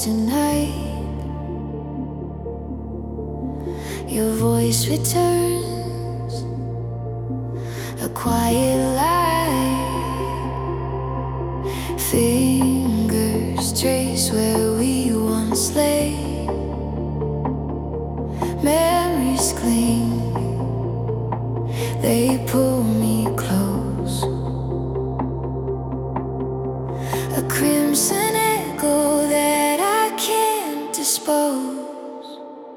tonight. Your voice returns, a quiet light. Fingers trace where we once lay. Memories cling, they pull me close. A crimson echo that I can't dispose.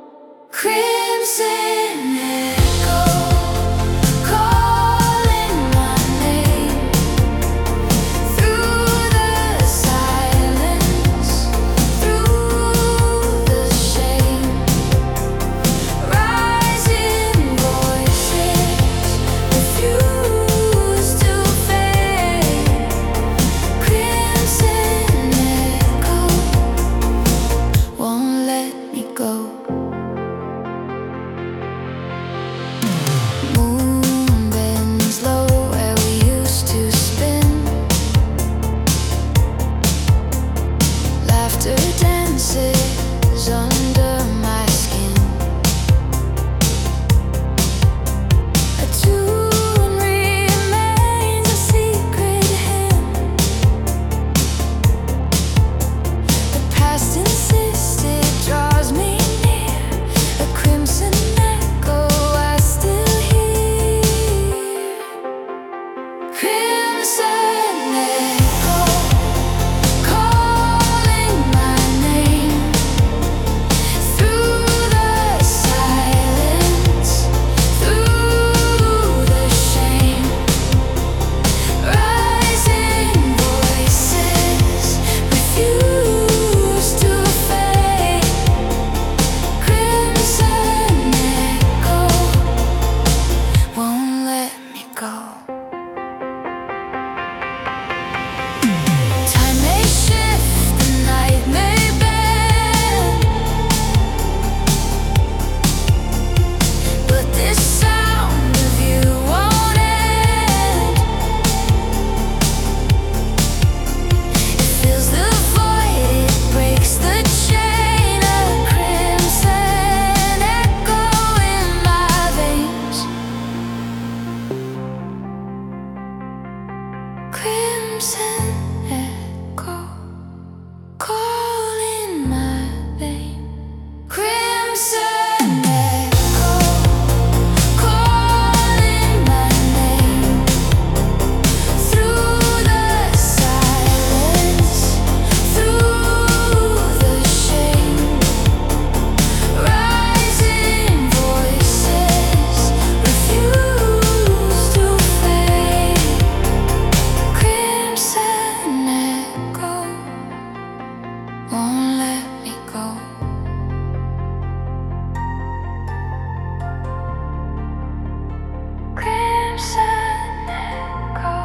Crimson echo, calling my name through the silence, through the shame. Rising voices refuse to fade. Crimson echo won't let me go. Moon bends low where we used to spin. Laughter dances under my skin. A tune remains a secret hymn. The past insisted draws me near. A crimson echo I still hear. Crimson echo, calling my name through the silence, through the shame. Rising voices refuse to fade. Crimson echo won't let me go. Time may shift, the night may bend, but this sound of you won't end. It fills the void, it breaks the chain. A crimson echo in my veins. Crimson echo, calling my name. Crimson echo, calling my name through the silence, through the shame. Rising voices refuse to fade. Crimson echo won't let me go. Crimson echo,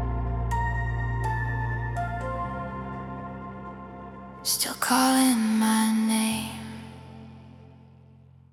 still calling my